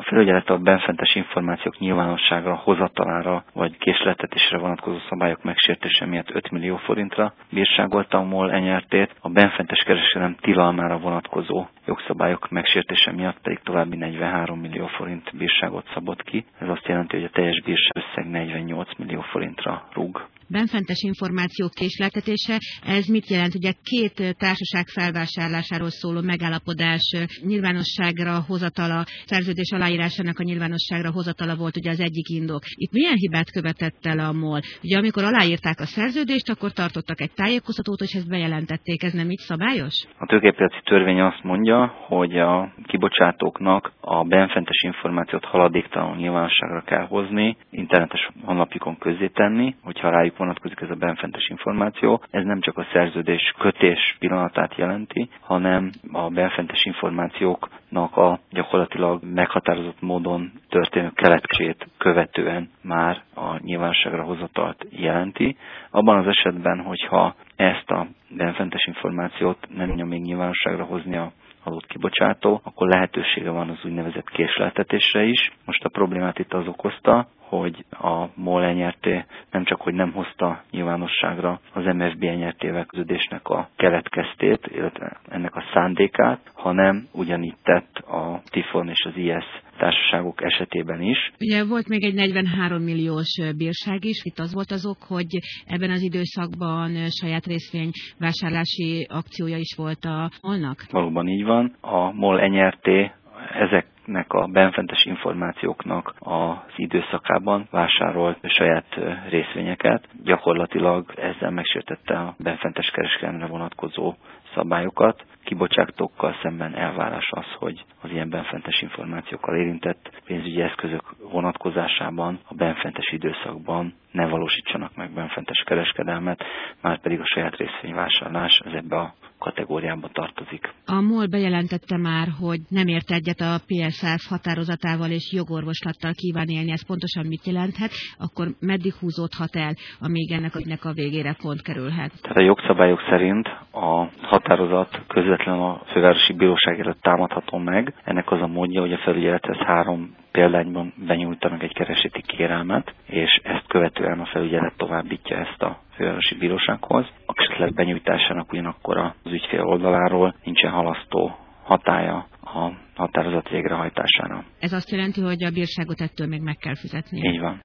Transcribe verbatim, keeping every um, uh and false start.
felügyelet a benfentes információk nyilvánosságra hozatalára vagy késleltetésre vonatkozó szabályok megsértése miatt öt millió forintra bírságolta a MOL en er té-t, a benfentes kereskedelem tilalmára vonatkozó jogszabályok megsértése miatt pedig további negyvenhárom millió forint bírságot szabott ki. Ez azt jelenti, hogy a teljes bírság összeg negyvennyolc millió forintra rúg. Benfentes információk késleltetése, ez mit jelent? Ugye két társaság felvásárlásáról szóló megállapodás nyilvánosságra hozatala, szerződés aláírásának a nyilvánosságra hozatala volt ugye az egyik indok. Itt milyen hibát követett el a MOL? Ugye amikor aláírták a szerződést, akkor tartottak egy tájékoztatót, és ezt bejelentették. Ez nem így szabályos? A tőkepiaci törvény azt mondja, hogy a kibocsátóknak a benfentes információt haladéktalanul nyilvánosságra kell hozni, internetes honlapjukon közzétenni, hogyha rájuk vonatkozik ez a benfentes információ. Ez nem csak a szerződés kötés pillanatát jelenti, hanem a benfentes információknak a gyakorlatilag meghatározott módon történő keletkezését követően már a nyilvánosságra hozatalt jelenti. Abban az esetben, hogyha ezt a benfentes információt nem tudja még nyilvánosságra hozni a adott kibocsátó, akkor lehetősége van az úgynevezett késleltetésre is. Most a problémát itt az okozta, hogy a MOL en er té nem csak, hogy nem hozta nyilvánosságra az em ef bé en er té-vel közödésnek a keletkeztét, illetve ennek a szándékát, hanem ugyanígy tett a Tifon és az i es társaságok esetében is. Ugye volt még egy negyvenhárom milliós bírság is. Itt az volt az ok, hogy ebben az időszakban saját részvényvásárlási akciója is volt a MOL-nak? Valóban így van. A MOL en er té ezek nek a benfentes információknak az időszakában vásárolt saját részvényeket. Gyakorlatilag ezzel megsértette a benfentes kereskedelemre vonatkozó szabályokat. Kibocsátókkal szemben elvárás az, hogy az ilyen benfentes információkkal érintett pénzügyi eszközök vonatkozásában a benfentes időszakban ne valósítsanak meg benfentes kereskedelmet, már pedig a saját részvényvásárlás ez ebbe a kategóriába tartozik. A MOL bejelentette már, hogy nem ért egyet a pé es ef határozatával és jogorvoslattal kíván élni. Ez pontosan mit jelenthet? Akkor meddig húzódhat el, amíg ennek, ennek a végére pont kerülhet? Tehát a jogszabályok szerint a határozat közvetlenül a fővárosi bíróság előtt támadható meg. Ennek az a módja, hogy a felügyelethez három példányban benyújtanak egy kereseti kérelmet, és ezt követően a felügyelet továbbítja ezt a fővárosi bírósághoz. A kereslet benyújtásának ugyanakkor az ügyfél oldaláról nincsen halasztó hatálya a határozat végrehajtására. Ez azt jelenti, hogy a bírságot ettől még meg kell fizetni. Így van.